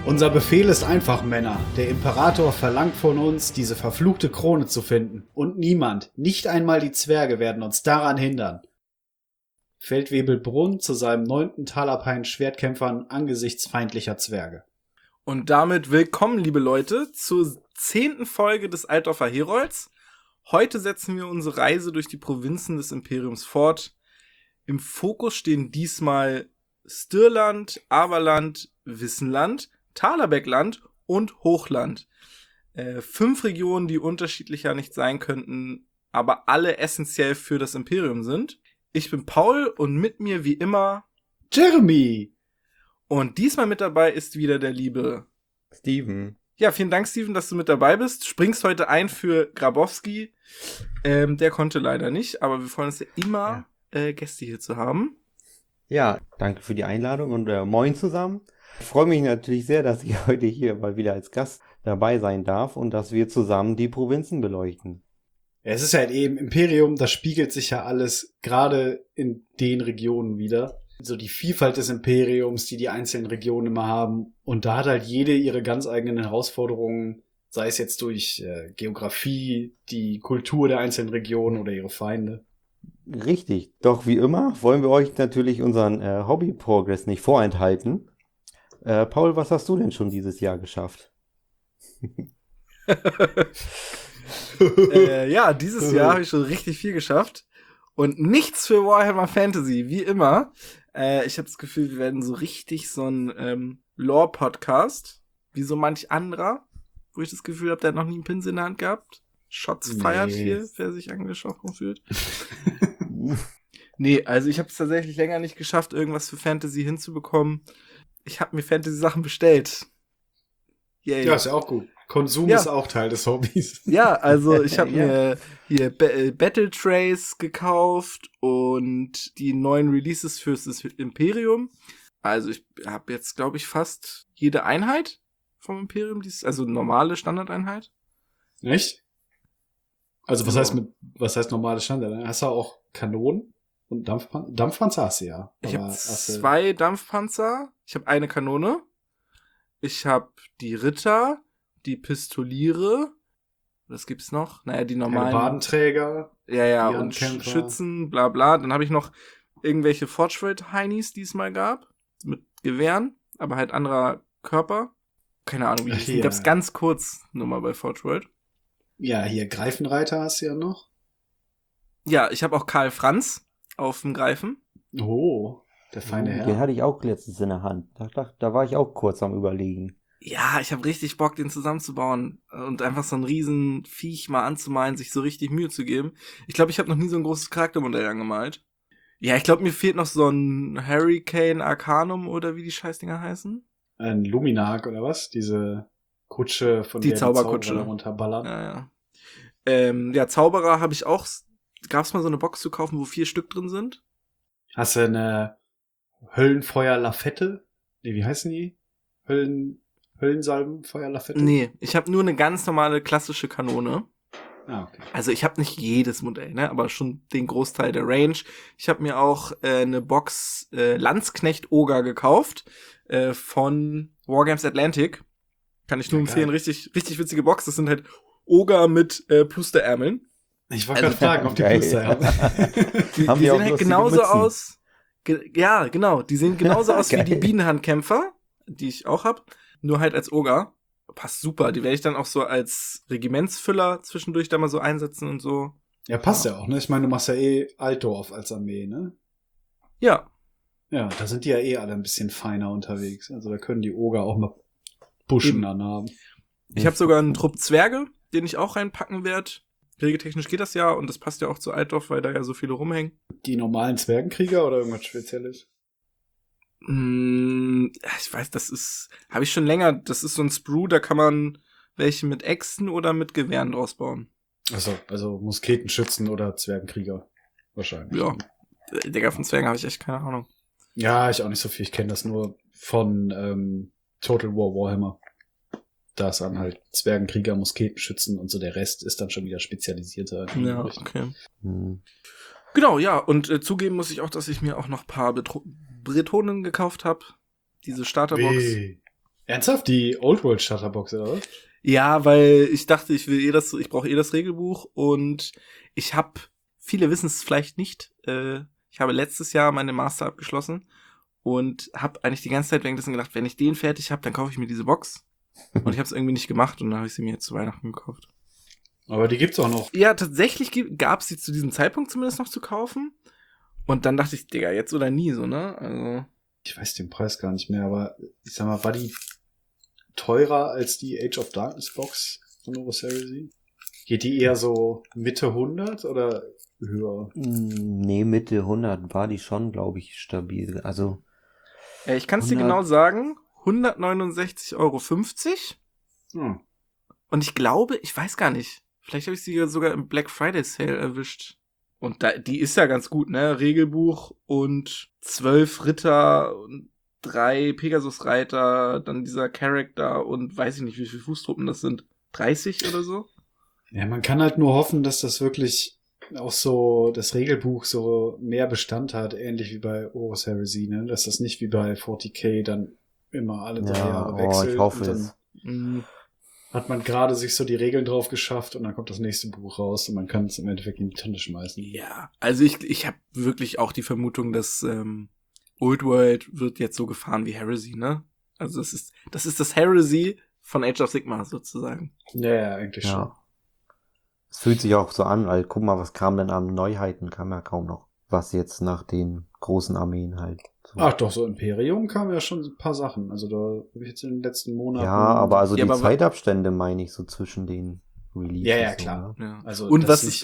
Unser Befehl ist einfach, Männer. Der Imperator verlangt von uns, diese verfluchte Krone zu finden. Und niemand, nicht einmal die Zwerge, werden uns daran hindern. Feldwebel Brunn zu seinem 9. Talapein Schwertkämpfern angesichts feindlicher Zwerge. Und damit willkommen, liebe Leute, zur 10. Folge des Altdorfer Herolds. Heute setzen wir unsere Reise durch die Provinzen des Imperiums fort. Im Fokus stehen diesmal Stirland, Averland, Wissenland, Talerbeckland und Hochland. 5 Regionen, die unterschiedlicher nicht sein könnten, aber alle essentiell für das Imperium sind. Ich bin Paul und mit mir wie immer Jeremy! Und diesmal mit dabei ist wieder der liebe Steven. Ja, vielen Dank, Steven, dass du mit dabei bist. Springst heute ein für Grabowski. Der konnte leider nicht, aber wir freuen uns ja immer, Gäste hier zu haben. Ja, danke für die Einladung und moin zusammen. Ich freue mich natürlich sehr, dass ich heute hier mal wieder als Gast dabei sein darf und dass wir zusammen die Provinzen beleuchten. Ja, es ist halt eben Imperium, das spiegelt sich ja alles gerade in den Regionen wieder. So die Vielfalt des Imperiums, die einzelnen Regionen immer haben. Und da hat halt jede ihre ganz eigenen Herausforderungen, sei es jetzt durch Geografie, die Kultur der einzelnen Regionen oder ihre Feinde. Richtig, doch wie immer wollen wir euch natürlich unseren Hobby-Progress nicht vorenthalten. Paul, was hast du denn schon dieses Jahr geschafft? Dieses Jahr habe ich schon richtig viel geschafft. Und nichts für Warhammer Fantasy, wie immer. Ich habe das Gefühl, wir werden so richtig so ein Lore-Podcast, wie so manch anderer, wo ich das Gefühl habe, der hat noch nie einen Pinsel in der Hand gehabt. Shots feiert hier, wer sich angesprochen fühlt. Nee, also ich habe es tatsächlich länger nicht geschafft, irgendwas für Fantasy hinzubekommen. Ich habe mir Fantasy-Sachen bestellt. Yay. Ja, ist ja auch gut. Konsum ist auch Teil des Hobbys. Ja, also ich habe mir hier Battle Trace gekauft und die neuen Releases fürs Imperium. Also ich habe jetzt, glaube ich, fast jede Einheit vom Imperium, also normale Standardeinheit. Echt? Also was heißt normale Standard? Hast du auch Kanonen und Dampfpanzer? Dampfpanzer hast du ja. Ich habe 2 Dampfpanzer, ich habe eine Kanone, ich habe die Ritter, die Pistoliere, was gibt's noch? Naja, die normalen Badenträger. Ja, und Schützen, bla bla. Dann habe ich noch irgendwelche Forge-Heinis, die es mal gab, mit Gewehren, aber halt anderer Körper. Keine Ahnung, wie die gab's ganz kurz nur mal bei Forge World. Ja, hier Greifenreiter hast du ja noch. Ja, ich habe auch Karl Franz auf dem Greifen. Oh, der feine Herr. Den hatte ich auch letztens in der Hand. Da war ich auch kurz am Überlegen. Ja, ich habe richtig Bock, den zusammenzubauen und einfach so ein riesen Viech mal anzumalen, sich so richtig Mühe zu geben. Ich glaube, ich habe noch nie so ein großes Charaktermodell angemalt. Ja, ich glaube, mir fehlt noch so ein Hurricane Arcanum oder wie die Scheißdinger heißen. Ein Luminark oder was? Diese Kutsche, von der die Zauberkutsche runterballern. Ja. Zauberer habe ich auch. Gab's mal so eine Box zu kaufen, wo 4 Stück drin sind? Hast du eine Höllenfeuer-Lafette? Nee, wie heißen die? Höllensalbenfeuer-Lafette? Nee, ich habe nur eine ganz normale klassische Kanone. Ah, okay. Also ich habe nicht jedes Modell, ne, aber schon den Großteil der Range. Ich habe mir auch eine Box Landsknecht Ogre gekauft von Wargames Atlantic. Kann ich nur empfehlen, richtig witzige Box. Das sind halt Ogre mit Plusterärmeln. Ich wollte gerade fragen, ob die Pluster haben. Die sehen halt genauso aus. Ja, genau. Die sehen genauso aus wie die Bienenhandkämpfer, die ich auch hab, nur halt als Ogre. Passt super. Die werde ich dann auch so als Regimentsfüller zwischendurch da mal so einsetzen und so. Ja, passt ja auch, ne? Ich meine, du machst ja Altdorf als Armee, ne? Ja. Ja, da sind die ja alle ein bisschen feiner unterwegs. Also da können die Ogre auch mal Buschen anhaben. Ich habe sogar einen Trupp Zwerge, den ich auch reinpacken werde. Regeltechnisch geht das ja und das passt ja auch zu Altdorf, weil da ja so viele rumhängen. Die normalen Zwergenkrieger oder irgendwas Spezielles? Ich weiß, habe ich schon länger, das ist so ein Sprue, da kann man welche mit Äxten oder mit Gewehren draus bauen. Achso, also Musketenschützen oder Zwergenkrieger wahrscheinlich. Ja, Digga, von Zwergen habe ich echt keine Ahnung. Ja, ich auch nicht so viel, ich kenne das nur von Total War Warhammer. Da ist dann halt Zwergenkrieger, Musketenschützen und so, der Rest ist dann schon wieder spezialisierter. Ja, okay. Genau, ja, und zugeben muss ich auch, dass ich mir auch noch ein paar Bretonen gekauft habe. Diese Starterbox. Ernsthaft? Die Old World Starterbox, oder was? Ja, weil ich dachte, ich brauche das Regelbuch und viele wissen es vielleicht nicht, ich habe letztes Jahr meine Master abgeschlossen und habe eigentlich die ganze Zeit währenddessen gedacht, wenn ich den fertig habe, dann kaufe ich mir diese Box. Und ich habe es irgendwie nicht gemacht und dann habe ich sie mir jetzt zu Weihnachten gekauft. Aber die gibt's auch noch. Ja, tatsächlich gab es sie zu diesem Zeitpunkt zumindest noch zu kaufen. Und dann dachte ich, Digga, jetzt oder nie, so, ne? Also. Ich weiß den Preis gar nicht mehr, aber ich sag mal, war die teurer als die Age of Darkness Box von Horus Heresy? Geht die eher so Mitte 100 oder höher? Nee, Mitte 100 war die schon, glaube ich, stabil. Also. Ich kann es dir genau sagen, 169,50 €. Hm. Und ich glaube, ich weiß gar nicht, vielleicht habe ich sie sogar im Black Friday Sale erwischt. Und die ist ja ganz gut, ne? Regelbuch und 12 Ritter und 3 Pegasus-Reiter, dann dieser Charakter und weiß ich nicht, wie viele Fußtruppen das sind. 30 oder so? Ja, man kann halt nur hoffen, dass das wirklich auch so das Regelbuch so mehr Bestand hat, ähnlich wie bei Horus Heresy, ne? Dass das nicht wie bei 40k dann immer alle 3 Jahre wechselt. Ich hoffe und es. dann hat man gerade sich so die Regeln drauf geschafft und dann kommt das nächste Buch raus und man kann es im Endeffekt in die Tonne schmeißen. Ja, also ich habe wirklich auch die Vermutung, dass Old World wird jetzt so gefahren wie Heresy, ne? Also das ist das Heresy von Age of Sigmar sozusagen. Ja, eigentlich schon. Ja. Es fühlt sich auch so an, weil guck mal, was kam denn an Neuheiten, kam ja kaum noch. Was jetzt nach den großen Armeen halt. So. Ach doch, so Imperium kam ja schon ein paar Sachen. Also da habe ich jetzt in den letzten Monaten... Ja, aber also Ja, die aber Zeitabstände meine ich so zwischen den Releases. Ja, so, klar. ne? Ja. Also Und das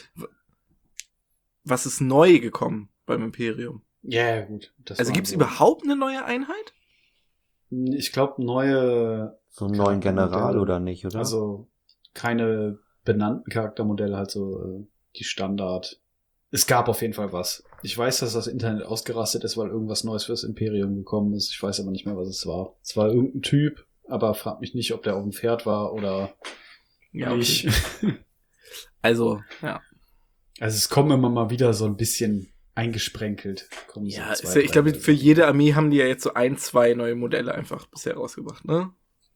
was ist neu gekommen beim Imperium? Ja, gut. Das Also war gibt's so- überhaupt eine neue Einheit? Ich glaube, neue... So einen neuen General Charaktermodelle. oder nicht, oder? Also keine benannten Charaktermodelle, halt so die Standard. Es gab auf jeden Fall was. Ich weiß, dass das Internet ausgerastet ist, weil irgendwas Neues fürs Imperium gekommen ist. Ich weiß aber nicht mehr, was es war. Es war irgendein Typ, aber frag mich nicht, ob der auf dem Pferd war oder nicht. Also, ja. Also es kommen immer mal wieder so ein bisschen eingesprenkelt. Kommen Ja, so ist zwei, ja, ich glaube, drei- für jede Armee haben die ja jetzt so 2 neue Modelle einfach bisher rausgebracht, ne?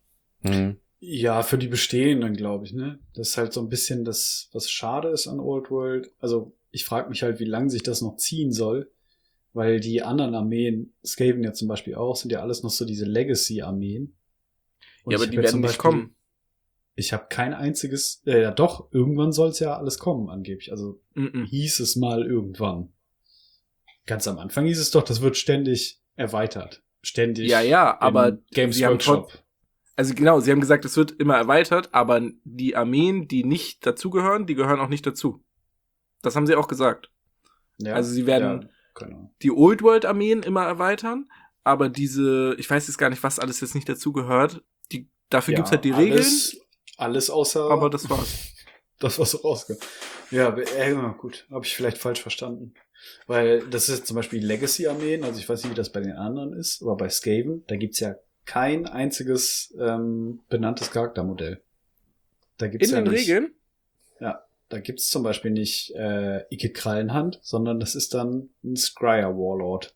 Ja, für die bestehenden, glaube ich, ne? Das ist halt so ein bisschen das, was schade ist an Old World. Also ich frage mich halt, wie lange sich das noch ziehen soll, weil die anderen Armeen, Skaven ja zum Beispiel auch, sind ja alles noch so diese Legacy-Armeen. Und Ja, aber ich die hab ja zum werden nicht Beispiel- kommen. Ich habe kein einziges, ja doch, irgendwann soll es ja alles kommen angeblich. Also hieß es mal irgendwann. Ganz am Anfang hieß es doch, das wird ständig erweitert. Ständig. Ja, aber im Games sie haben Workshop. Also genau, sie haben gesagt, es wird immer erweitert, aber die Armeen, die nicht dazugehören, die gehören auch nicht dazu. Das haben sie auch gesagt. Ja, Also sie werden genau. die Old World Armeen immer erweitern, aber diese, ich weiß jetzt gar nicht, was alles jetzt nicht dazugehört. Dafür gibt's halt die Regeln, Alles außer aber das war's. das, was so rauskommt. Ja, gut. Habe ich vielleicht falsch verstanden. Weil das ist zum Beispiel Legacy-Armeen, also ich weiß nicht, wie das bei den anderen ist, aber bei Skaven, da gibt's ja kein einziges benanntes Charaktermodell. Da gibt's In ja den nicht, Regeln? Ja, da gibt's zum Beispiel nicht Ikit Krallenhand, sondern das ist dann ein Scryer Warlord.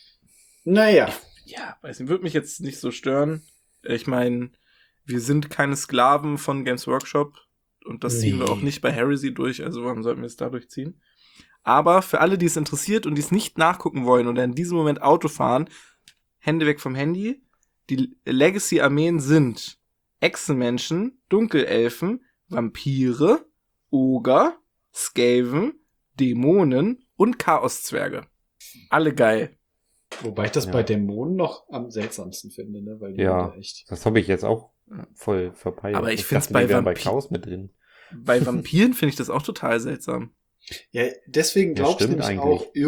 Naja. Ja, weiß nicht, würde mich jetzt nicht so stören. Ich meine, wir sind keine Sklaven von Games Workshop und das ziehen wir Nee. auch nicht bei Heresy durch, also warum sollten wir es da durchziehen? Aber für alle, die es interessiert und die es nicht nachgucken wollen oder in diesem Moment Auto fahren, Hände weg vom Handy. Die Legacy-Armeen sind Echsenmenschen, Dunkelelfen, Vampire, Oger, Skaven, Dämonen und Chaoszwerge. Alle geil. Wobei ich das Ja. bei Dämonen noch am seltsamsten finde, ne? Weil die Ja. sind ja echt. Das habe ich jetzt auch voll verpeilt. Aber ich find's dachte, bei die wären bei Vampir- Chaos mit drin. Bei Vampiren finde ich das auch total seltsam. Ja, deswegen Ja, glaube ich stimmt nämlich eigentlich. auch,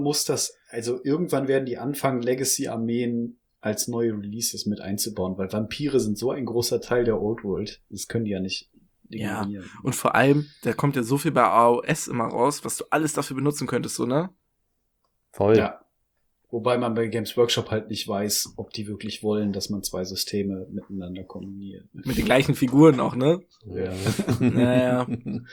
irgendwann werden die anfangen, Legacy-Armeen als neue Releases mit einzubauen, weil Vampire sind so ein großer Teil der Old World. Das können die ja nicht Ja, ignorieren. Und vor allem, da kommt ja so viel bei AOS immer raus, was du alles dafür benutzen könntest, so, ne? Voll. Ja. Wobei man bei Games Workshop halt nicht weiß, ob die wirklich wollen, dass man 2 Systeme miteinander kombiniert. Mit den gleichen Figuren auch, ne? Ja. Naja.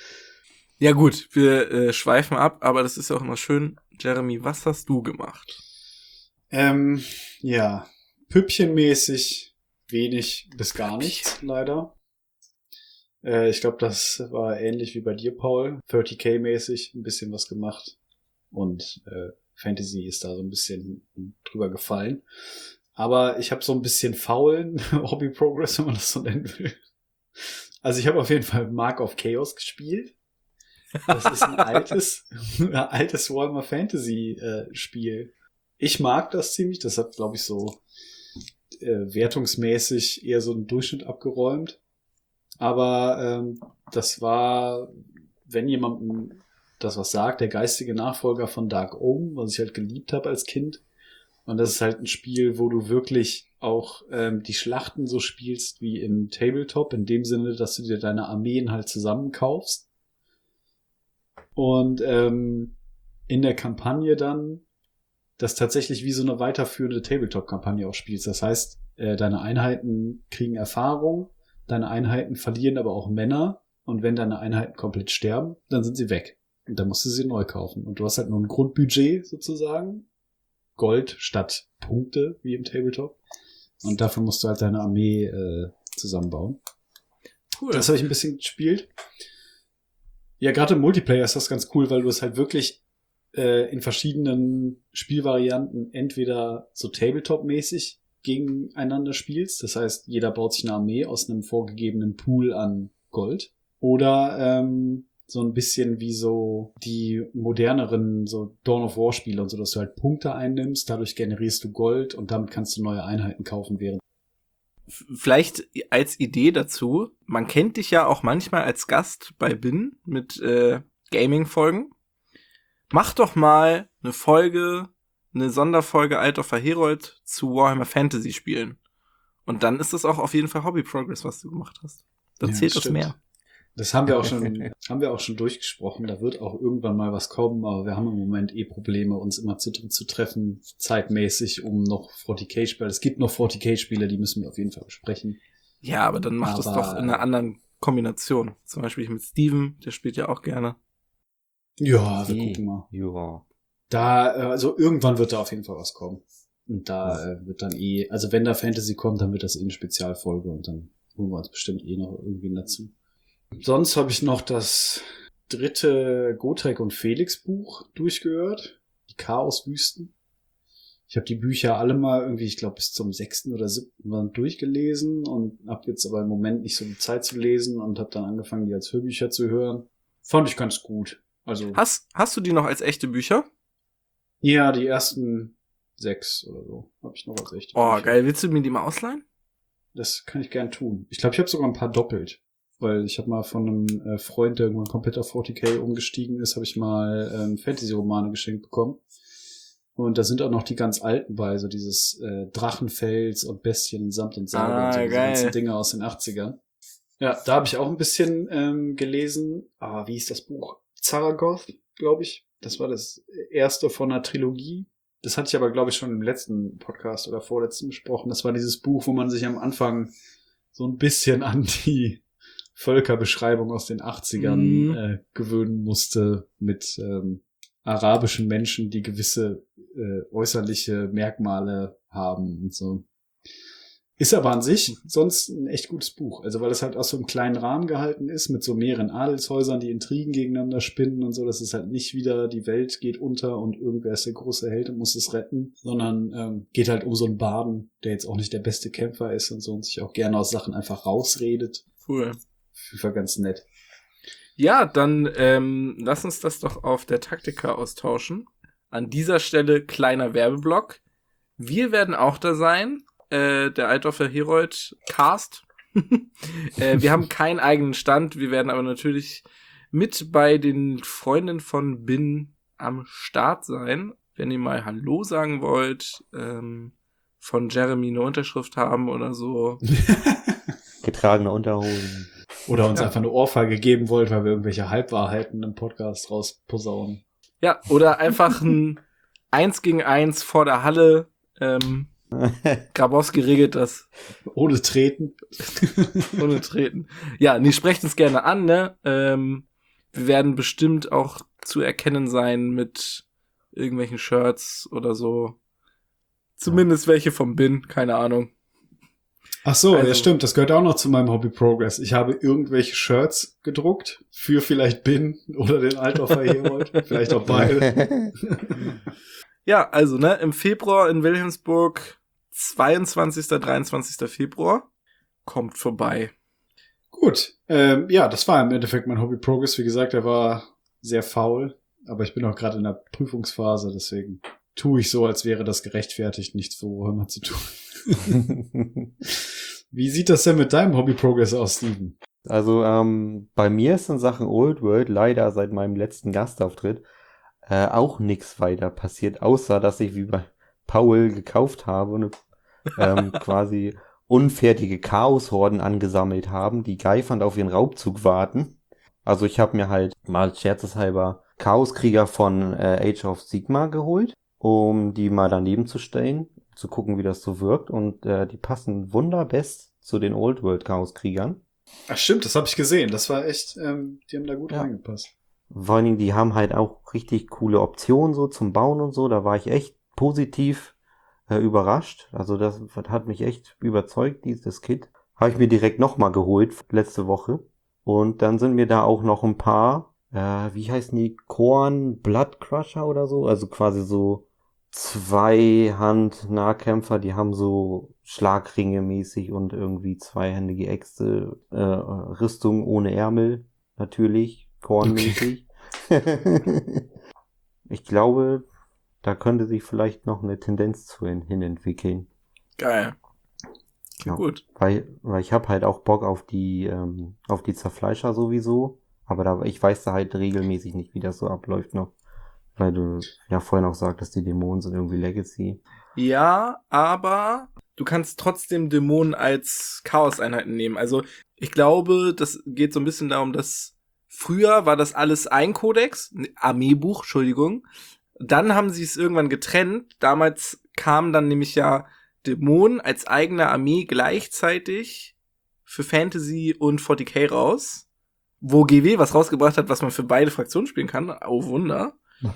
Ja gut, wir schweifen ab, aber das ist ja auch immer schön. Jeremy, was hast du gemacht? Ja, Püppchenmäßig wenig bis gar nichts, leider. Ich glaube, das war ähnlich wie bei dir, Paul. 30k-mäßig ein bisschen was gemacht. Und Fantasy ist da so ein bisschen drüber gefallen. Aber ich habe so ein bisschen faulen Hobby-Progress, wenn man das so nennen will. Also ich habe auf jeden Fall Mark of Chaos gespielt. Das ist ein altes Warhammer Fantasy Spiel. Ich mag das ziemlich. Das hat, glaube ich, so wertungsmäßig eher so einen Durchschnitt abgeräumt. Aber das war, wenn jemandem das was sagt, der geistige Nachfolger von Dark Omen, was ich halt geliebt habe als Kind. Und das ist halt ein Spiel, wo du wirklich auch die Schlachten so spielst wie im Tabletop, in dem Sinne, dass du dir deine Armeen halt zusammenkaufst. Und in der Kampagne dann das tatsächlich wie so eine weiterführende Tabletop-Kampagne auch spielst. Das heißt, deine Einheiten kriegen Erfahrung, deine Einheiten verlieren aber auch Männer. Und wenn deine Einheiten komplett sterben, dann sind sie weg. Und dann musst du sie neu kaufen. Und du hast halt nur ein Grundbudget sozusagen. Gold statt Punkte, wie im Tabletop. Und dafür musst du halt deine Armee zusammenbauen. Cool. Das habe ich ein bisschen gespielt. Ja, gerade im Multiplayer ist das ganz cool, weil du es halt wirklich in verschiedenen Spielvarianten entweder so Tabletop-mäßig gegeneinander spielst. Das heißt, jeder baut sich eine Armee aus einem vorgegebenen Pool an Gold. Oder so ein bisschen wie so die moderneren so Dawn of War Spiele und so, dass du halt Punkte einnimmst, dadurch generierst du Gold und damit kannst du neue Einheiten kaufen während. Vielleicht als Idee dazu, man kennt dich ja auch manchmal als Gast bei Bin mit Gaming-Folgen. Mach doch mal eine Sonderfolge Altdorfer Herold zu Warhammer Fantasy Spielen. Und dann ist das auch auf jeden Fall Hobby Progress, was du gemacht hast. Dann zählt das mehr. Das haben wir auch schon durchgesprochen. Da wird auch irgendwann mal was kommen, aber wir haben im Moment Probleme, uns immer zu treffen, zeitmäßig, um noch 40k-Spiele. Es gibt noch 40k-Spiele, die müssen wir auf jeden Fall besprechen. Ja, aber dann macht das doch in einer anderen Kombination. Zum Beispiel mit Steven, der spielt ja auch gerne. Ja, wir gucken mal. Ja. Also irgendwann wird da auf jeden Fall was kommen. Und da wird dann also wenn da Fantasy kommt, dann wird das eine Spezialfolge und dann holen wir uns bestimmt noch irgendwie dazu. Sonst habe ich noch das 3. Gotrek und Felix Buch durchgehört. Die Chaoswüsten. Ich habe die Bücher alle mal irgendwie, ich glaube, bis zum 6. oder 7. Mal durchgelesen und habe jetzt aber im Moment nicht so die Zeit zu lesen und habe dann angefangen, die als Hörbücher zu hören. Fand ich ganz gut. Also Hast du die noch als echte Bücher? Ja, die ersten 6 oder so habe ich noch als echte Bücher. Oh, geil. Willst du mir die mal ausleihen? Das kann ich gern tun. Ich glaube, ich habe sogar ein paar doppelt. Weil ich habe mal von einem Freund, der irgendwann komplett auf 40k umgestiegen ist, habe ich mal Fantasy-Romane geschenkt bekommen. Und da sind auch noch die ganz alten bei, so dieses Drachenfels und Bestien, Samt und Sage und so, diese ganzen Dinge aus den 80ern. Ja, da habe ich auch ein bisschen gelesen. Wie hieß das Buch? Zaragoth, glaube ich. Das war das erste von einer Trilogie. Das hatte ich aber, glaube ich, schon im letzten Podcast oder vorletzten besprochen. Das war dieses Buch, wo man sich am Anfang so ein bisschen an die Völkerbeschreibung aus den 80ern gewöhnen musste mit arabischen Menschen, die gewisse äußerliche Merkmale haben und so. Ist aber an sich sonst ein echt gutes Buch. Also weil es halt aus so einem kleinen Rahmen gehalten ist, mit so mehreren Adelshäusern, die Intrigen gegeneinander spinnen und so. Das ist halt nicht wieder, die Welt geht unter und irgendwer ist der große Held und muss es retten, sondern geht halt um so einen Barden, der jetzt auch nicht der beste Kämpfer ist und so und sich auch gerne aus Sachen einfach rausredet. Cool. War ganz nett. Ja, dann lass uns das doch auf der Taktika austauschen. An dieser Stelle kleiner Werbeblock. Wir werden auch da sein. Der Altdorfer Herold Cast. Wir haben keinen eigenen Stand. Wir werden aber natürlich mit bei den Freunden von Bin am Start sein. Wenn ihr mal Hallo sagen wollt, von Jeremy eine Unterschrift haben oder so. Getragene Unterhosen. Oder uns einfach eine Ohrfeige geben wollt, weil wir irgendwelche Halbwahrheiten im Podcast rausposaunen. Ja, oder einfach ein 1 gegen 1 vor der Halle. Grabowski regelt das. Ohne Treten. Ohne Treten. Ja, nee, sprecht uns gerne an, ne? Wir werden bestimmt auch zu erkennen sein mit irgendwelchen Shirts oder so. Zumindest welche vom Bin, keine Ahnung. Ach so, Also- ja stimmt, das gehört auch noch zu meinem Hobby Progress. Ich habe irgendwelche Shirts gedruckt für vielleicht Bin oder den Altdorfer Herold, vielleicht auch beide. Ja, also, ne, im Februar in Wilhelmsburg, 22., 23. Februar, kommt vorbei. Gut, ja, das war im Endeffekt mein Hobby Progress. Wie gesagt, er war sehr faul, aber ich bin auch gerade in der Prüfungsphase, deswegen tue ich so, als wäre das gerechtfertigt, nichts für immer zu tun. Wie sieht das denn mit deinem Hobby Progress aus, Steven? Also bei mir ist in Sachen Old World leider seit meinem letzten Gastauftritt auch nichts weiter passiert, außer dass ich wie bei Paul gekauft habe und quasi unfertige Chaoshorden angesammelt haben, die geifernd auf ihren Raubzug warten. Also ich habe mir halt mal scherzeshalber Chaoskrieger von Age of Sigmar geholt, um die mal daneben zu stellen, zu gucken, wie das so wirkt. Und die passen wunderbest zu den Old World Chaoskriegern. Ach stimmt, das habe ich gesehen. Das war echt, die haben da gut Ja. reingepasst. Vor allen Dingen, die haben halt auch richtig coole Optionen so zum Bauen und so. Da war ich echt positiv überrascht. Also das hat mich echt überzeugt, dieses Kit. Habe ich mir direkt nochmal geholt, letzte Woche. Und dann sind mir da auch noch ein paar, wie heißen die? Korn Blood Crusher oder so? Also quasi so Zweihand-Nahkämpfer, die haben so Schlagringe mäßig und irgendwie zweihändige Äxte, Rüstung ohne Ärmel, natürlich, kornmäßig. Ich glaube, da könnte sich vielleicht noch eine Tendenz zu hin entwickeln. Geil. Klingt Ja. gut. Weil ich habe halt auch Bock auf die Zerfleischer sowieso, aber ich weiß da halt regelmäßig nicht, wie das so abläuft noch. Weil du ja vorhin auch sagtest, die Dämonen sind irgendwie Legacy. Ja, aber du kannst trotzdem Dämonen als Chaos-Einheiten nehmen. Also ich glaube, das geht so ein bisschen darum, dass früher war das alles ein Kodex, Armeebuch, Entschuldigung. Dann haben sie es irgendwann getrennt. Damals kamen dann nämlich ja Dämonen als eigene Armee gleichzeitig für Fantasy und 40k raus. Wo GW was rausgebracht hat, was man für beide Fraktionen spielen kann. Oh Wunder.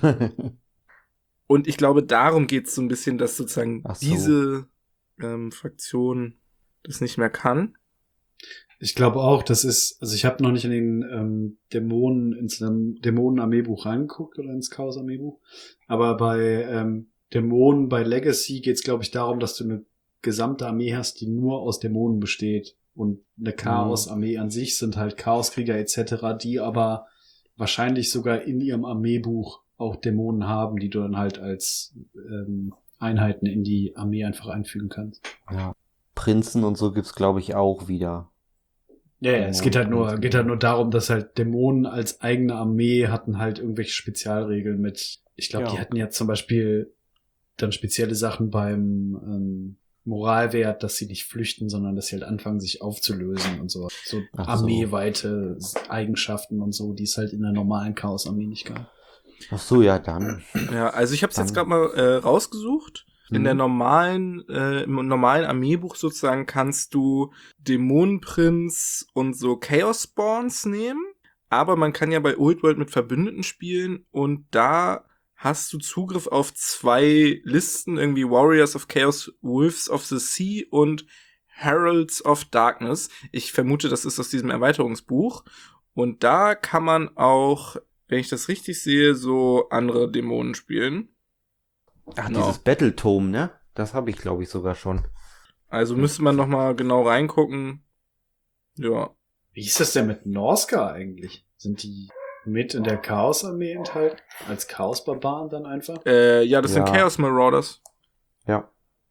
Und ich glaube, darum geht's so ein bisschen, dass sozusagen Ach so. diese Fraktion das nicht mehr kann. Ich glaube auch, das ist, also ich habe noch nicht in den ins Dämonen-Armeebuch reingeguckt oder ins Chaos-Armeebuch, aber bei Dämonen bei Legacy geht es, glaube ich, darum, dass du eine gesamte Armee hast, die nur aus Dämonen besteht. Und eine Chaos-Armee an sich sind halt Chaoskrieger etc., die aber wahrscheinlich sogar in ihrem Armeebuch auch Dämonen haben, die du dann halt als Einheiten in die Armee einfach einfügen kannst. Ja. Prinzen und so gibt's, glaube ich, auch wieder. Ja, es geht halt nur darum, dass halt Dämonen als eigene Armee hatten halt irgendwelche Spezialregeln mit, ich glaube, Ja. die hatten ja zum Beispiel dann spezielle Sachen beim Moralwert, dass sie nicht flüchten, sondern dass sie halt anfangen, sich aufzulösen und so. So Ach so. armeeweite Eigenschaften und so, die es halt in der normalen Chaos-Armee nicht gab. Ach so, ja, dann. Ja, also ich habe es jetzt Dann- gerade mal rausgesucht. In der Mhm. im normalen Armeebuch sozusagen kannst du Dämonenprinz und so Chaos Spawns nehmen. Aber man kann ja bei Old World mit Verbündeten spielen und da hast du Zugriff auf 2 Listen, irgendwie Warriors of Chaos, Wolves of the Sea und Heralds of Darkness. Ich vermute, das ist aus diesem Erweiterungsbuch. Und da kann man auch, wenn ich das richtig sehe, so andere Dämonen spielen. Ach, Genau. dieses Battletome, ne? Das habe ich, glaube ich, sogar schon. Also müsste man noch mal genau reingucken. Ja. Wie ist das denn mit Norska eigentlich? Sind die mit in der Chaos-Armee enthalten? Als Chaos-Barbaren dann einfach? Ja, das sind Ja. Chaos Marauders. Ja.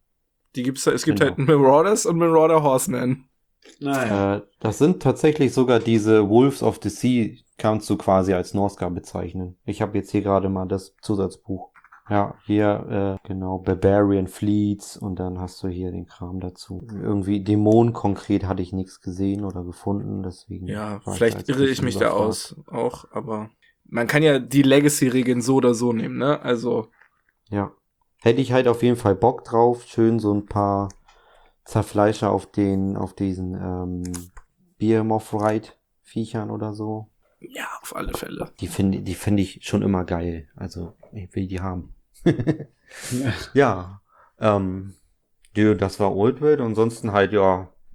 Es gibt Genau. halt Marauders und Marauder Horsemen. Naja. Das sind tatsächlich sogar diese Wolves of the Sea, kannst du quasi als Norska bezeichnen. Ich habe jetzt hier gerade mal das Zusatzbuch. Ja, hier, genau, Barbarian Fleets und dann hast du hier den Kram dazu. Irgendwie Dämonen konkret hatte ich nichts gesehen oder gefunden, deswegen. Ja, war vielleicht da jetzt irre ein ich bisschen mich da überfragt. aus auch, aber man kann ja die Legacy-Regeln so oder so nehmen, ne? Also, Ja. Hätte ich halt auf jeden Fall Bock drauf. Schön so ein paar Zerfleischer auf diesen Behemoth-Ride-Viechern oder so. ja, auf alle Fälle. Die finde ich schon immer geil. Also, ich will die haben. Ja, das war Old World. Ansonsten halt, ja,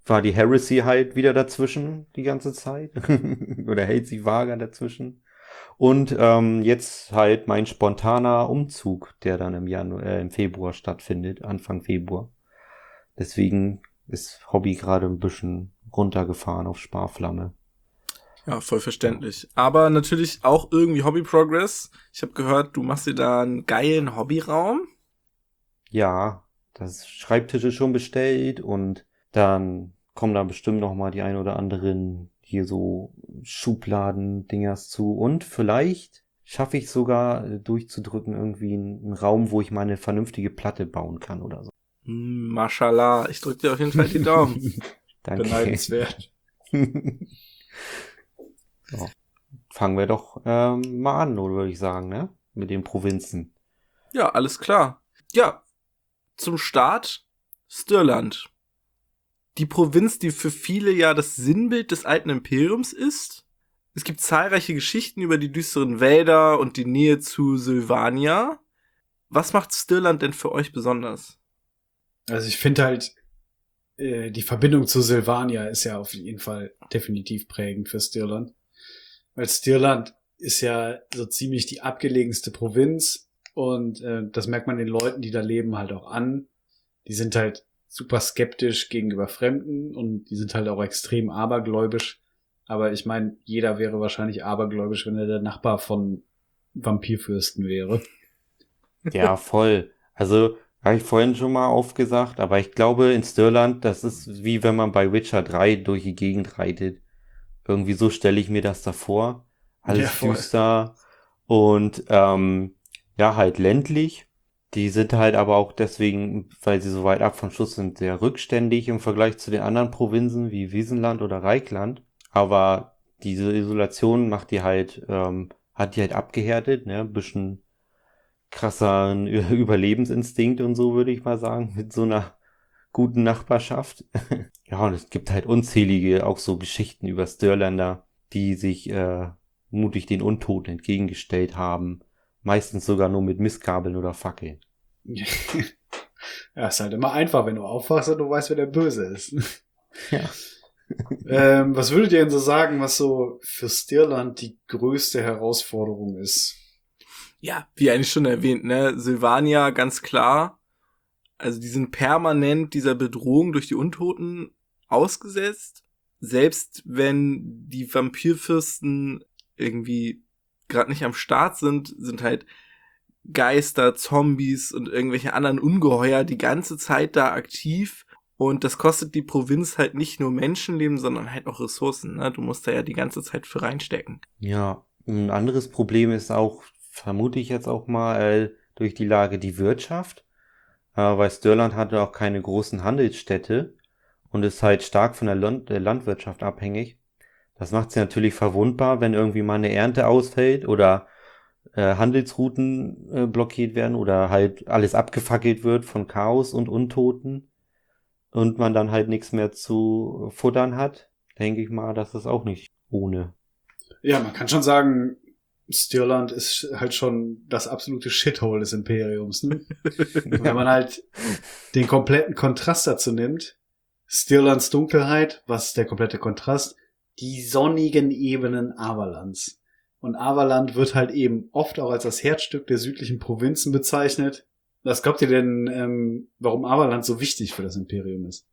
war die Heresy halt wieder dazwischen die ganze Zeit. Oder hält sich vage dazwischen. Und jetzt halt mein spontaner Umzug, der dann im Februar stattfindet, Anfang Februar. Deswegen ist Hobby gerade ein bisschen runtergefahren auf Sparflamme. Ja, voll verständlich. Aber natürlich auch irgendwie Hobby-Progress. Ich habe gehört, du machst dir da einen geilen Hobbyraum. Ja, das Schreibtisch ist schon bestellt und dann kommen da bestimmt noch mal die ein oder anderen hier so Schubladen-Dingers zu. Und vielleicht schaffe ich sogar durchzudrücken irgendwie einen Raum, wo ich meine vernünftige Platte bauen kann oder so. Mashallah, ich drück dir auf jeden Fall die Daumen. Danke. Beneidenswert. So. Fangen wir doch mal an, oder würde ich sagen, ne? Mit den Provinzen. Ja, alles klar. Ja, zum Start Stirland. Die Provinz, die für viele ja das Sinnbild des alten Imperiums ist. Es gibt zahlreiche Geschichten über die düsteren Wälder und die Nähe zu Sylvania. Was macht Stirland denn für euch besonders? Also ich finde halt, die Verbindung zu Sylvania ist ja auf jeden Fall definitiv prägend für Stirland. Weil Stirland ist ja so ziemlich die abgelegenste Provinz und das merkt man den Leuten, die da leben, halt auch an. Die sind halt super skeptisch gegenüber Fremden und die sind halt auch extrem abergläubisch. Aber ich meine, jeder wäre wahrscheinlich abergläubisch, wenn er der Nachbar von Vampirfürsten wäre. Ja, voll. Also, habe ich vorhin schon mal aufgesagt, aber ich glaube in Stirland, das ist wie wenn man bei Witcher 3 durch die Gegend reitet. Irgendwie so stelle ich mir das da vor. Alles Ja, voll. düster und ja, halt ländlich. Die sind halt aber auch deswegen, weil sie so weit ab vom Schuss sind, sehr rückständig im Vergleich zu den anderen Provinzen wie Wiesenland oder Reikland. Aber diese Isolation macht die halt, hat die halt abgehärtet, ne, ein bisschen krasseren Überlebensinstinkt und so, würde ich mal sagen, mit so einer guten Nachbarschaft. Ja, und es gibt halt unzählige auch so Geschichten über Stirlander, die sich mutig den Untoten entgegengestellt haben. Meistens sogar nur mit Mistgabeln oder Fackeln. Ja, ist halt immer einfach, wenn du aufwachst und du weißt, wer der Böse ist. Ja. Was würdet ihr denn so sagen, was so für Stirland die größte Herausforderung ist? Ja, wie eigentlich schon erwähnt, ne, Sylvania ganz klar. Also die sind permanent dieser Bedrohung durch die Untoten ausgesetzt. Selbst wenn die Vampirfürsten irgendwie gerade nicht am Start sind halt Geister, Zombies und irgendwelche anderen Ungeheuer die ganze Zeit da aktiv. Und das kostet die Provinz halt nicht nur Menschenleben, sondern halt auch Ressourcen. Ne? Du musst da ja die ganze Zeit für reinstecken. Ja, ein anderes Problem ist auch, vermute ich jetzt auch mal, durch die Lage die Wirtschaft. Weil Stirland hatte auch keine großen Handelsstädte und ist halt stark von der Landwirtschaft abhängig. Das macht sie natürlich verwundbar, wenn irgendwie mal eine Ernte ausfällt oder Handelsrouten blockiert werden oder halt alles abgefackelt wird von Chaos und Untoten und man dann halt nichts mehr zu futtern hat. Denke ich mal, das ist auch nicht ohne. Ja, man kann schon sagen, Stirland ist halt schon das absolute Shithole des Imperiums. Ne? Wenn man halt den kompletten Kontrast dazu nimmt, Stirlands Dunkelheit, was ist der komplette Kontrast? Die sonnigen Ebenen Averlands. Und Averland wird halt eben oft auch als das Herzstück der südlichen Provinzen bezeichnet. Was glaubt ihr denn, warum Averland so wichtig für das Imperium ist?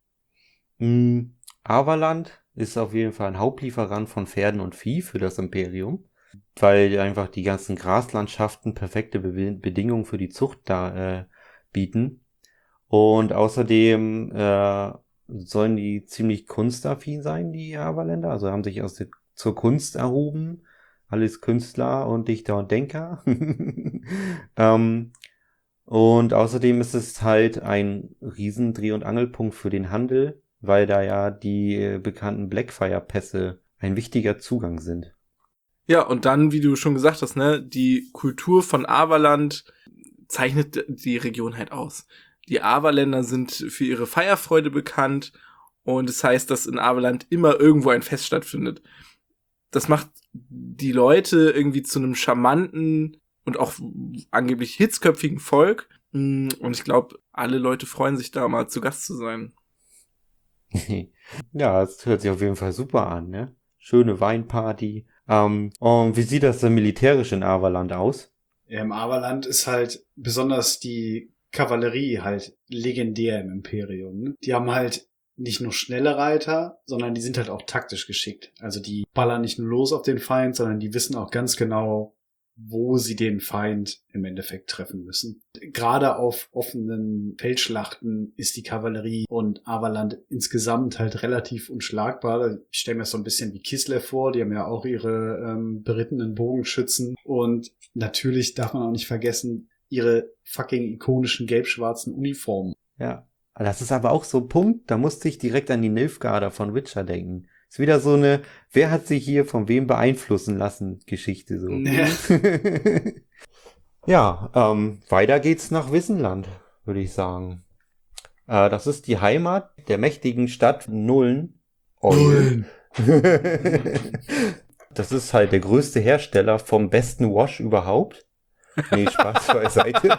Averland ist auf jeden Fall ein Hauptlieferant von Pferden und Vieh für das Imperium, weil einfach die ganzen Graslandschaften perfekte Bedingungen für die Zucht da bieten. Und außerdem sollen die ziemlich kunstaffin sein, die Averländer. Also haben sich zur Kunst erhoben. Alles Künstler und Dichter und Denker. Und außerdem ist es halt ein riesen Dreh- und Angelpunkt für den Handel, weil da ja die bekannten Blackfire-Pässe ein wichtiger Zugang sind. Ja, und dann, wie du schon gesagt hast, ne, die Kultur von Averland zeichnet die Region halt aus. Die Averländer sind für ihre Feierfreude bekannt und es heißt, dass in Averland immer irgendwo ein Fest stattfindet. Das macht die Leute irgendwie zu einem charmanten und auch angeblich hitzköpfigen Volk. Und ich glaube, alle Leute freuen sich da mal zu Gast zu sein. Ja, es hört sich auf jeden Fall super an, ne? Schöne Weinparty. Und wie sieht das denn militärisch in Averland aus? Ja, im Averland ist halt besonders die Kavallerie halt legendär im Imperium. Ne? Die haben halt nicht nur schnelle Reiter, sondern die sind halt auch taktisch geschickt. Also die ballern nicht nur los auf den Feind, sondern die wissen auch ganz genau, wo sie den Feind im Endeffekt treffen müssen. Gerade auf offenen Feldschlachten ist die Kavallerie und Averland insgesamt halt relativ unschlagbar. Ich stelle mir das so ein bisschen wie Kislev vor, die haben ja auch ihre berittenen Bogenschützen. Und natürlich darf man auch nicht vergessen, ihre fucking ikonischen gelb-schwarzen Uniformen. Ja. Das ist aber auch so ein Punkt, da musste ich direkt an die Nilfgaarder von Witcher denken. Ist wieder so eine, wer hat sich hier von wem beeinflussen lassen, Geschichte so. Ja. Ja, weiter geht's nach Wissenland, würde ich sagen. Das ist die Heimat der mächtigen Stadt Nuln. Nuln. Das ist halt der größte Hersteller vom besten Wash überhaupt. Nee, Spaß beiseite.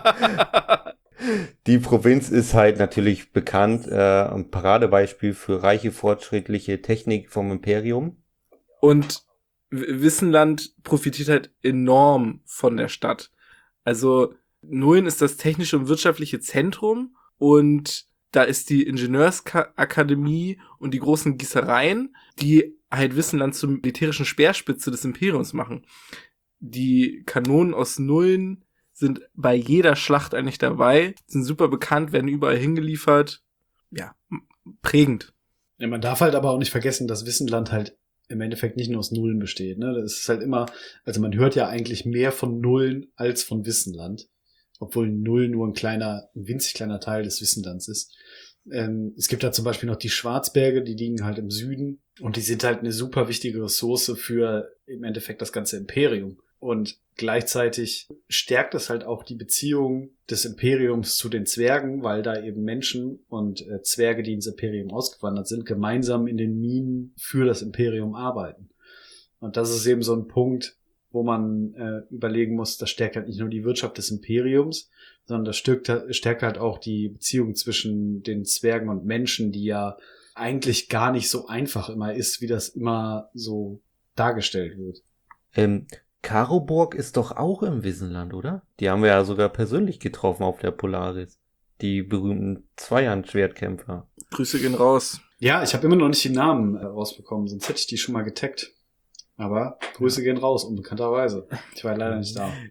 Die Provinz ist halt natürlich bekannt, ein Paradebeispiel für reiche, fortschrittliche Technik vom Imperium. Und Wissenland profitiert halt enorm von der Stadt. Also Nuln ist das technische und wirtschaftliche Zentrum und da ist die Ingenieursakademie und die großen Gießereien, die halt Wissenland zur militärischen Speerspitze des Imperiums machen. Die Kanonen aus Nuln sind bei jeder Schlacht eigentlich dabei, sind super bekannt, werden überall hingeliefert. Ja, prägend. Ja, man darf halt aber auch nicht vergessen, dass Wissenland halt im Endeffekt nicht nur aus Nullen besteht. Ne? Das ist halt immer, also man hört ja eigentlich mehr von Nullen als von Wissenland, obwohl Nullen nur ein winzig kleiner Teil des Wissenlands ist. Es gibt da zum Beispiel noch die Schwarzberge, die liegen halt im Süden und die sind halt eine super wichtige Ressource für im Endeffekt das ganze Imperium. Und gleichzeitig stärkt es halt auch die Beziehung des Imperiums zu den Zwergen, weil da eben Menschen und Zwerge, die ins Imperium ausgewandert sind, gemeinsam in den Minen für das Imperium arbeiten. Und das ist eben so ein Punkt, wo man überlegen muss, das stärkt halt nicht nur die Wirtschaft des Imperiums, sondern das stärkt halt auch die Beziehung zwischen den Zwergen und Menschen, die ja eigentlich gar nicht so einfach immer ist, wie das immer so dargestellt wird. Karoburg ist doch auch im Wissenland, oder? Die haben wir ja sogar persönlich getroffen auf der Polaris. Die berühmten Zweihand-Schwertkämpfer. Grüße gehen raus. Ja, ich habe immer noch nicht die Namen rausbekommen, sonst hätte ich die schon mal getaggt. Aber Grüße gehen raus, unbekannterweise. Ich war leider nicht da.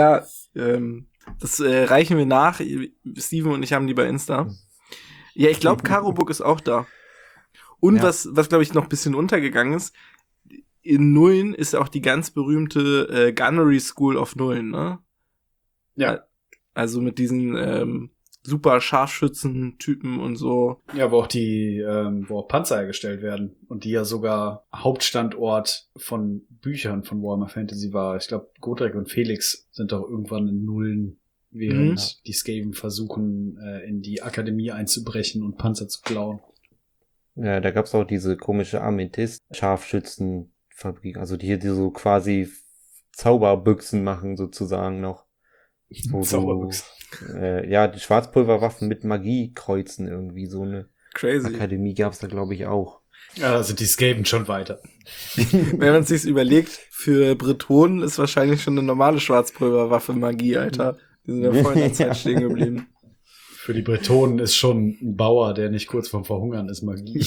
Das reichen wir nach. Steven und ich haben die bei Insta. Ja, ich glaube, Karoburg ist auch da. Und Ja. was glaube ich, noch ein bisschen untergegangen ist, in Nullen ist auch die ganz berühmte Gunnery School of Nullen, ne? Ja. Also mit diesen super Scharfschützen-Typen und so. Ja, wo auch Panzer hergestellt werden und die ja sogar Hauptstandort von Büchern von Warhammer Fantasy war. Ich glaube, Godric und Felix sind doch irgendwann in Nullen, während die Skaven versuchen, in die Akademie einzubrechen und Panzer zu klauen. Ja, da gab's auch diese komische Amethyst-Scharfschützenfabrik, also die so quasi Zauberbüchsen machen sozusagen noch. Zauberbüchsen. Ja, die Schwarzpulverwaffen mit Magiekreuzen irgendwie, so eine Crazy. Akademie gab's da, glaube ich, auch. Ja, da sind die Skaven schon weiter. Wenn man sich's überlegt, für Bretonen ist wahrscheinlich schon eine normale Schwarzpulverwaffe Magie, Alter. Die sind ja voll in der Zeit stehen geblieben. Für die Bretonen ist schon ein Bauer, der nicht kurz vorm Verhungern ist, Magie.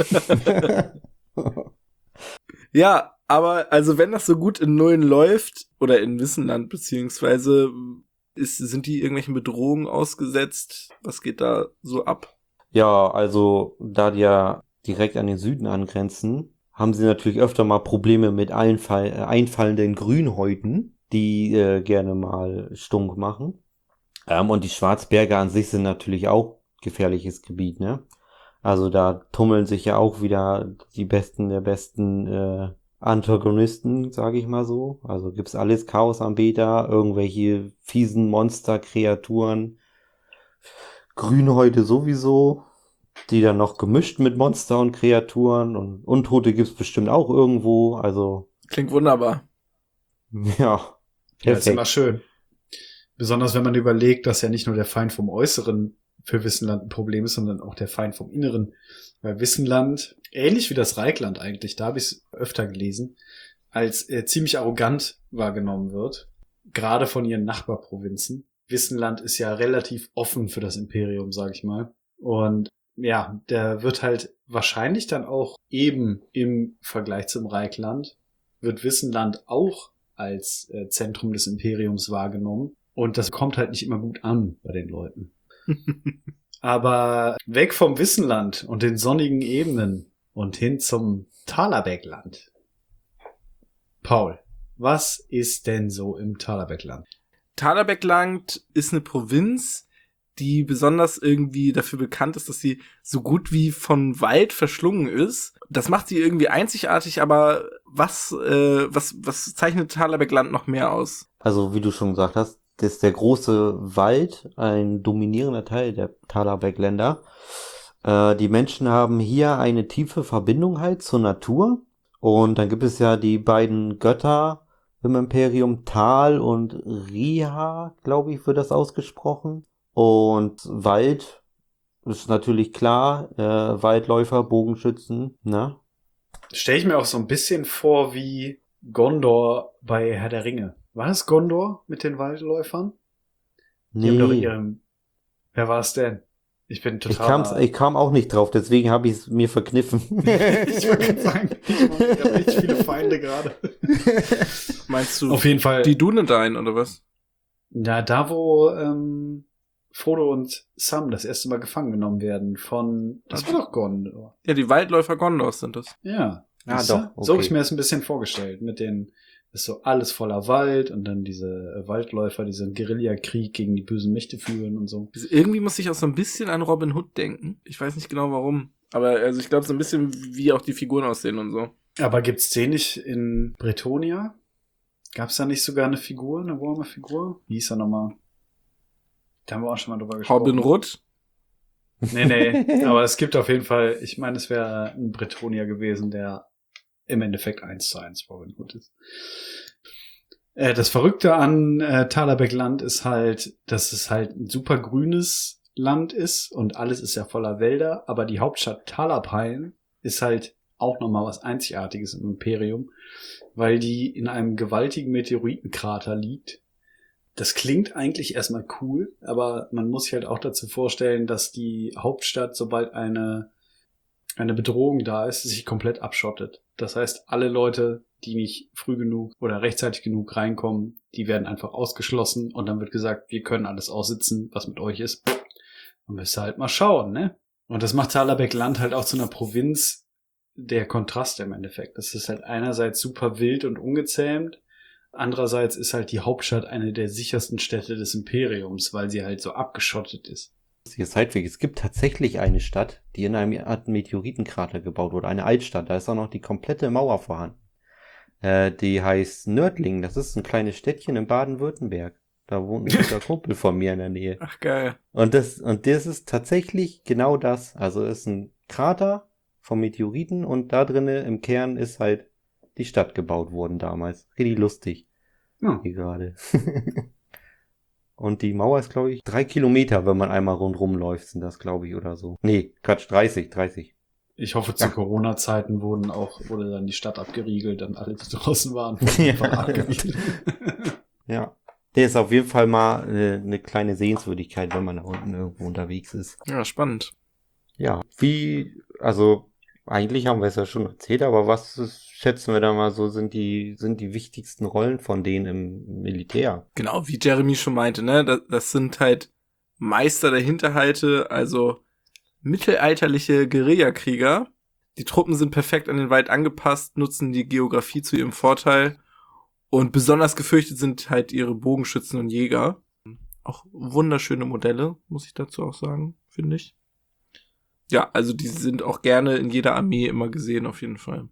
Ja, aber also wenn das so gut in Nullen läuft, oder in Wissenland beziehungsweise, sind die irgendwelchen Bedrohungen ausgesetzt? Was geht da so ab? Ja, also da die ja direkt an den Süden angrenzen, haben sie natürlich öfter mal Probleme mit einfallenden Grünhäuten, die gerne mal stunk machen. Und die Schwarzberge an sich sind natürlich auch gefährliches Gebiet, ne? Also da tummeln sich ja auch wieder die Besten der besten Antagonisten, sage ich mal so. Also gibt's alles Chaosanbeter, irgendwelche fiesen Monster-Kreaturen, Grünhäute sowieso, die dann noch gemischt mit Monster und Kreaturen und Untote gibt's bestimmt auch irgendwo. Also Klingt wunderbar. ja, Ja, ist immer perfekt. schön. Besonders wenn man überlegt, dass ja nicht nur der Feind vom Äußeren für Wissenland ein Problem ist, sondern auch der Feind vom Inneren. Weil Wissenland, ähnlich wie das Reikland eigentlich, da habe ich es öfter gelesen, als ziemlich arrogant wahrgenommen wird, gerade von ihren Nachbarprovinzen. Wissenland ist ja relativ offen für das Imperium, sag ich mal. Und ja, der wird halt wahrscheinlich dann auch eben im Vergleich zum Reikland, wird Wissenland auch als Zentrum des Imperiums wahrgenommen. Und das kommt halt nicht immer gut an bei den Leuten. Aber weg vom Wissenland und den sonnigen Ebenen und hin zum Talerbeckland. Paul, was ist denn so im Talerbeckland? Talerbeckland ist eine Provinz, die besonders irgendwie dafür bekannt ist, dass sie so gut wie von Wald verschlungen ist. Das macht sie irgendwie einzigartig, aber was zeichnet Talerbeckland noch mehr aus? Also, wie du schon gesagt hast, ist der große Wald ein dominierender Teil der Talerbeckländer. Die Menschen haben hier eine tiefe Verbindung halt zur Natur. Und dann gibt es ja die beiden Götter im Imperium, Tal und Riha, glaube ich, wird das ausgesprochen. Und Wald ist natürlich klar, Waldläufer, Bogenschützen, ne? Stelle ich mir auch so ein bisschen vor wie Gondor bei Herr der Ringe. War das Gondor mit den Waldläufern? Die haben doch ihren... Wer war es denn? Ich bin total... Ich kam auch nicht drauf, deswegen habe ich es mir verkniffen. Ich wollte gerade sagen, ich habe richtig viele Feinde gerade. Meinst du auf jeden Fall die Dunedain oder was? Ja, da wo Frodo und Sam das erste Mal gefangen genommen werden von... Das war doch Gondor. Ja, die Waldläufer Gondors sind das. Ja. Ah, Siehste? doch. Okay. So habe ich mir das ein bisschen vorgestellt. Mit den... ist so alles voller Wald und dann diese Waldläufer, die so einen Guerillakrieg gegen die bösen Mächte führen und so. Also irgendwie muss ich auch so ein bisschen an Robin Hood denken. Ich weiß nicht genau warum. Aber also ich glaube so ein bisschen, wie auch die Figuren aussehen und so. Aber gibt's den nicht in Bretonia? Gab's da nicht sogar eine Figur, eine Warhammer-Figur? Wie hieß er nochmal? Da haben wir auch schon mal drüber gesprochen. Robin Hood? Nee, aber es gibt auf jeden Fall, ich meine, es wäre ein Bretonia gewesen, der im Endeffekt 1:1 Robin Hood ist. Das Verrückte an Talerbeckland ist halt, dass es halt ein super grünes Land ist und alles ist ja voller Wälder, aber die Hauptstadt Talerpein ist halt auch nochmal was Einzigartiges im Imperium, weil die in einem gewaltigen Meteoritenkrater liegt. Das klingt eigentlich erstmal cool, aber man muss sich halt auch dazu vorstellen, dass die Hauptstadt, sobald eine Bedrohung da ist, sich komplett abschottet. Das heißt, alle Leute, die nicht früh genug oder rechtzeitig genug reinkommen, die werden einfach ausgeschlossen und dann wird gesagt, wir können alles aussitzen, was mit euch ist. Man müsste halt mal schauen, ne? Und das macht Talerbeckland halt auch zu einer Provinz der Kontraste im Endeffekt. Das ist halt einerseits super wild und ungezähmt, andererseits ist halt die Hauptstadt eine der sichersten Städte des Imperiums, weil sie halt so abgeschottet ist. Es gibt tatsächlich eine Stadt, die in einem Art Meteoritenkrater gebaut wurde, eine Altstadt. Da ist auch noch die komplette Mauer vorhanden. Die heißt Nördlingen. Das ist ein kleines Städtchen in Baden-Württemberg. Da wohnt ein guter Kumpel von mir in der Nähe. Ach, geil. Und das ist tatsächlich genau das. Also es ist ein Krater vom Meteoriten und da drinnen im Kern ist halt die Stadt gebaut worden damals. Richtig lustig. Ja. Hier gerade. Und die Mauer ist, glaube ich, 3 Kilometer, wenn man einmal rundrum läuft, sind das, glaube ich, oder so. Nee, Quatsch, 30. Ich hoffe, zu Corona-Zeiten wurde dann die Stadt abgeriegelt und alle, die draußen waren, Ja. einfach abgeriegelt. Ja. Der ist auf jeden Fall mal eine kleine Sehenswürdigkeit, wenn man da unten irgendwo unterwegs ist. Ja, spannend. Ja, also eigentlich haben wir es ja schon erzählt, aber schätzen wir da mal so, sind die wichtigsten Rollen von denen im Militär? Genau, wie Jeremy schon meinte, ne? Das sind halt Meister der Hinterhalte, also mittelalterliche Guerillakrieger. Die Truppen sind perfekt an den Wald angepasst, nutzen die Geografie zu ihrem Vorteil und besonders gefürchtet sind halt ihre Bogenschützen und Jäger. Auch wunderschöne Modelle, muss ich dazu auch sagen, finde ich. Ja, also die sind auch gerne in jeder Armee immer gesehen, auf jeden Fall.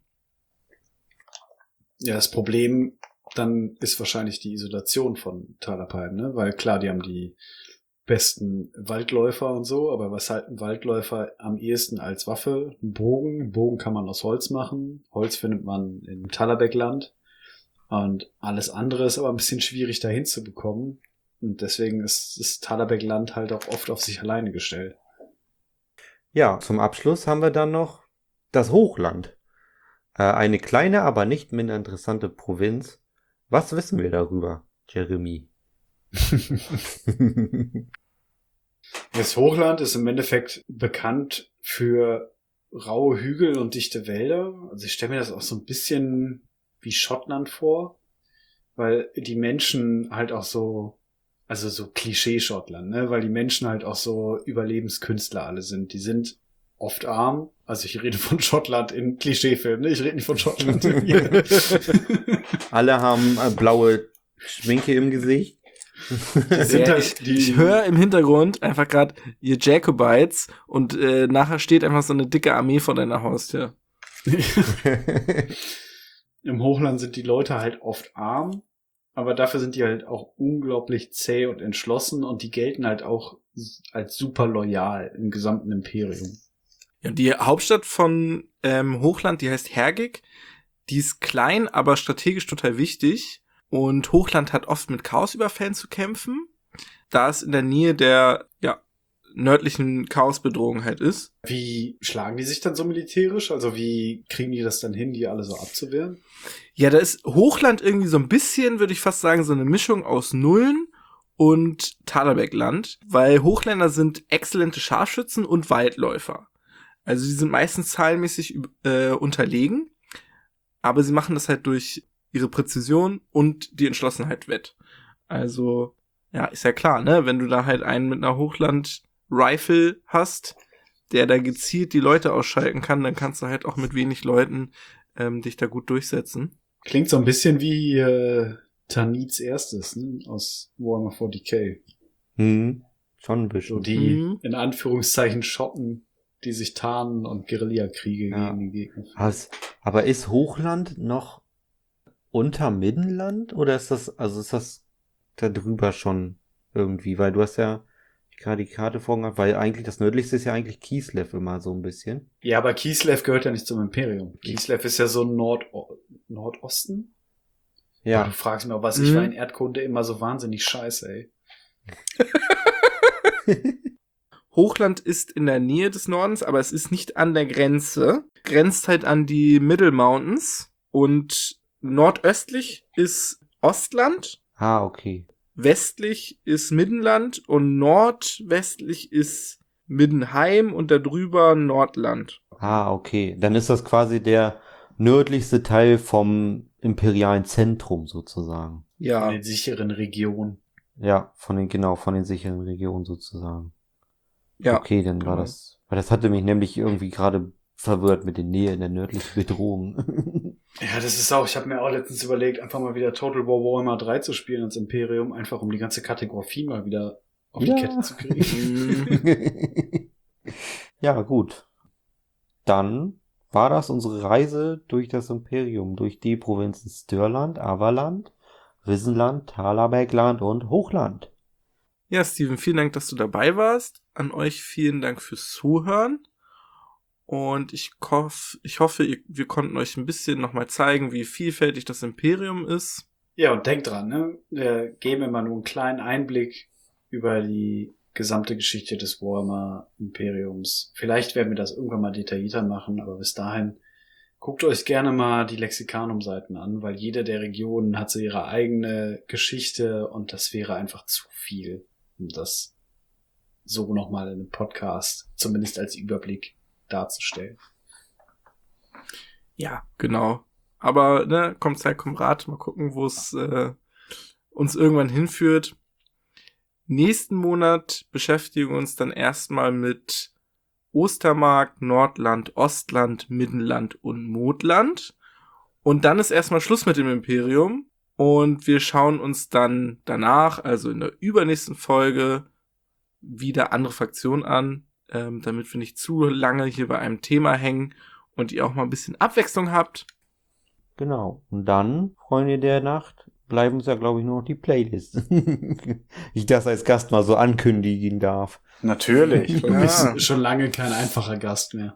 Ja, das Problem dann ist wahrscheinlich die Isolation von Talerpein, ne? Weil klar, die haben die besten Waldläufer und so, aber was halt ein Waldläufer am ehesten als Waffe? Ein Bogen. Einen Bogen kann man aus Holz machen. Holz findet man im Talerbeckland. Und alles andere ist aber ein bisschen schwierig dahin zu bekommen. Und deswegen ist Thalaberg-Land halt auch oft auf sich alleine gestellt. Ja, zum Abschluss haben wir dann noch das Hochland. Eine kleine, aber nicht minder interessante Provinz. Was wissen wir darüber, Jeremy? Das Hochland ist im Endeffekt bekannt für raue Hügel und dichte Wälder. Also ich stelle mir das auch so ein bisschen wie Schottland vor, weil die Menschen halt auch so, also so Klischee-Schottland, ne? Weil die Menschen halt auch so Überlebenskünstler alle sind. Die sind oft arm. Also ich rede von Schottland in Klischeefilmen, ne? Ich rede nicht von Schottland. Alle haben blaue Schminke im Gesicht. Die sind halt Ich höre im Hintergrund einfach gerade ihr Jacobites und nachher steht einfach so eine dicke Armee vor deiner Haustür. Im Hochland sind die Leute halt oft arm, aber dafür sind die halt auch unglaublich zäh und entschlossen und die gelten halt auch als super loyal im gesamten Imperium. Ja, die Hauptstadt von Hochland, die heißt Hergig. Die ist klein, aber strategisch total wichtig. Und Hochland hat oft mit Chaosüberfällen zu kämpfen, da es in der Nähe der nördlichen Chaosbedrohung halt ist. Wie schlagen die sich dann so militärisch? Also wie kriegen die das dann hin, die alle so abzuwehren? Ja, da ist Hochland irgendwie so ein bisschen, würde ich fast sagen, so eine Mischung aus Nullen und Thalaberg-Land, weil Hochländer sind exzellente Scharfschützen und Waldläufer. Also die sind meistens zahlenmäßig unterlegen, aber sie machen das halt durch ihre Präzision und die Entschlossenheit wett. Also, ja, ist ja klar, ne? Wenn du da halt einen mit einer Hochland-Rifle hast, der da gezielt die Leute ausschalten kann, dann kannst du halt auch mit wenig Leuten dich da gut durchsetzen. Klingt so ein bisschen wie Tanits erstes, ne? Aus Warhammer 40k. Schon ein So bisschen. die, in Anführungszeichen, Schotten, die sich tarnen und Guerillakriege gegen die Gegner. Aber ist Hochland noch unter Middenland oder ist das da drüber schon irgendwie? Weil du hast ja gerade die Karte vorgehabt, weil eigentlich das nördlichste ist ja eigentlich Kislev immer so ein bisschen. Ja, aber Kislev gehört ja nicht zum Imperium. Kislev ist ja so Nordosten. Ja. Aber du fragst mich auch was, ich war in Erdkunde immer so wahnsinnig scheiße, ey. Hochland ist in der Nähe des Nordens, aber es ist nicht an der Grenze. Grenzt halt an die Middle Mountains und nordöstlich ist Ostland. Okay. Westlich ist Middenland und nordwestlich ist Middenheim und darüber Nordland. Okay. Dann ist das quasi der nördlichste Teil vom imperialen Zentrum sozusagen. Ja. Von den sicheren Regionen. Ja, von den sicheren Regionen sozusagen. Ja. Okay, dann war das, weil das hatte mich nämlich irgendwie gerade verwirrt mit der Nähe in der nördlichen Bedrohung. Ja, das ist auch, ich habe mir auch letztens überlegt, einfach mal wieder Total War Warhammer 3 zu spielen als Imperium, einfach um die ganze Kategorie mal wieder auf die Kette zu kriegen. Ja, gut. Dann war das unsere Reise durch das Imperium, durch die Provinzen Störland, Averland, Wissenland, Thalabergland und Hochland. Ja, Steven, vielen Dank, dass du dabei warst. An euch vielen Dank fürs Zuhören. Und ich hoffe, wir konnten euch ein bisschen nochmal zeigen, wie vielfältig das Imperium ist. Ja, und denkt dran, ne? Wir geben immer nur einen kleinen Einblick über die gesamte Geschichte des Warhammer Imperiums. Vielleicht werden wir das irgendwann mal detaillierter machen, aber bis dahin guckt euch gerne mal die Lexikanum-Seiten an, weil jede der Regionen hat so ihre eigene Geschichte und das wäre einfach zu viel, um das so nochmal in einem Podcast, zumindest als Überblick, darzustellen. Ja, genau. Aber, ne, kommt Zeit, kommt Rat. Mal gucken, wo es uns irgendwann hinführt. Nächsten Monat beschäftigen wir uns dann erstmal mit Ostermark, Nordland, Ostland, Middenland und Modland. Und dann ist erstmal Schluss mit dem Imperium. Und wir schauen uns dann danach, also in der übernächsten Folge, wieder andere Fraktionen an, damit wir nicht zu lange hier bei einem Thema hängen und ihr auch mal ein bisschen Abwechslung habt. Genau. Und dann, Freunde der Nacht, bleiben uns ja, glaube ich, nur noch die Playlist. Ich das als Gast mal so ankündigen darf. Natürlich. Du Ja. bist schon lange kein einfacher Gast mehr.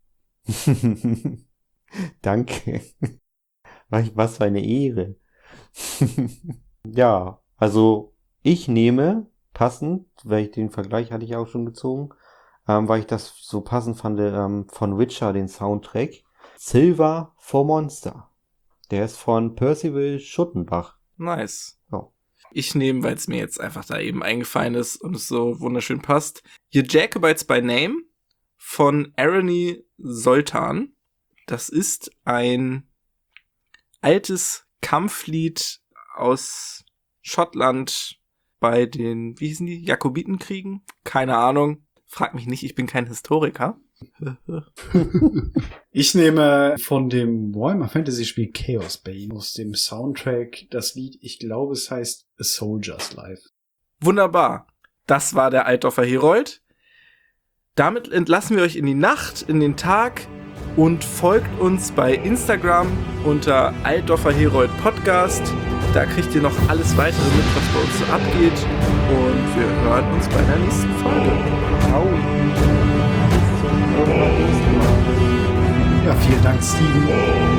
Danke. Was für eine Ehre. Ja, also Ich nehme passend, weil ich den Vergleich hatte ich auch schon gezogen, weil ich das so passend fand, von Witcher den Soundtrack. Silver for Monster. Der ist von Percival Schuttenbach. Nice. Ja. Ich nehme, weil es mir jetzt einfach da eben eingefallen ist und es so wunderschön passt, Your Jacobites by Name von Arony Soltan. Das ist ein altes Kampflied aus Schottland bei den, wie hießen die, Jakobitenkriegen? Keine Ahnung. Frag mich nicht, ich bin kein Historiker. Ich nehme von dem Warhammer Fantasy Spiel Chaos Bane aus dem Soundtrack das Lied, ich glaube es heißt A Soldier's Life. Wunderbar. Das war der Altdorfer Herold. Damit entlassen wir euch in die Nacht, in den Tag und folgt uns bei Instagram unter Altdorfer Herold Podcast. Da kriegt ihr noch alles weitere mit, was bei uns so abgeht. Und wir hören uns bei der nächsten Folge. Ciao. Bis zum nächsten Mal. Ja, vielen Dank, Steven.